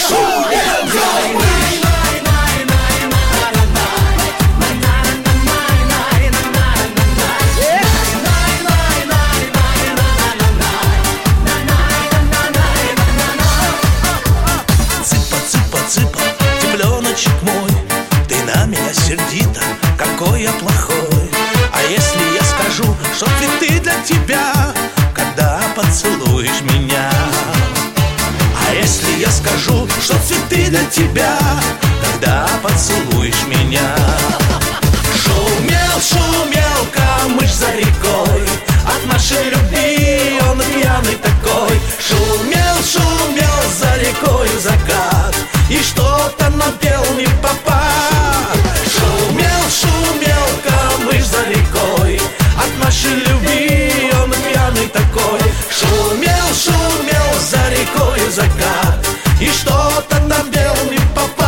Цыпа, цыпленочек мой, ты на меня сердита, какой я плохой. А если я скажу, что цветы для тебя, когда поцелуешь меня? А если я скажу, что цветы для тебя, когда поцелуешь меня? Шумел, шумел камыш за рекой, от нашей любви он пьяный такой. Шумел, шумел за рекой закат, и что-то напел не в попад. Шумел, шумел камыш за рекой, от нашей любви он пьяный такой. Шумел, шумел за рекой закат, и что-то напел не в попад.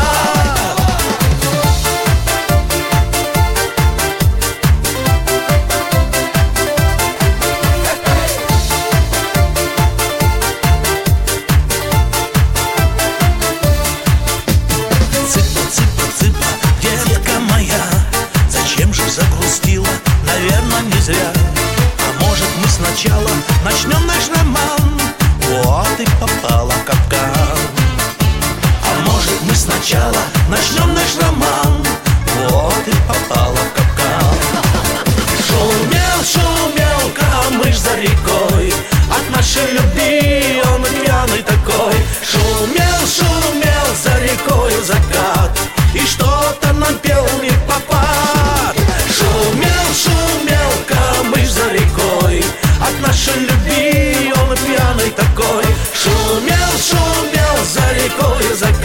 Загрустила, наверное, не зря. А может, мы сначала начнем наш роман? Вот и попала в капкан. А может, мы сначала начнем наш роман? Вот и попала в капкан. Шумел, шумел камыш за рекой, от нашей любви он пьяный такой. Шумел, шумел за рекой закат, и что-то напел не в попад. Шумел, шумел камыш за рекой, от нашей любви он пьяный такой. Шумел, шумел за рекой закат.